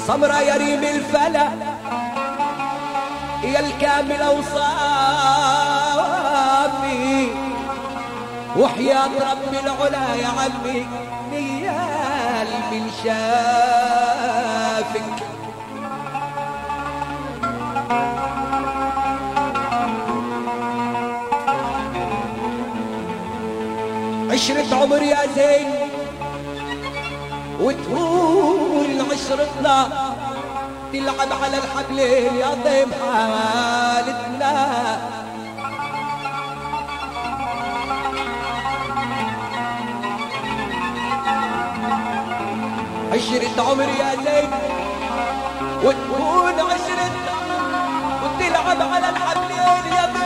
سمرة يا ريم الفلا يا الكامل اوصافي وحياة رب العلا يا عمي نيال من شافك. عشرة عمر يا زين وتهون عشرتنا تلعب على الحبلين يا طيب حالتنا. عشرة عمر يا زين وتهون عشرتنا وتلعب على الحبلين يا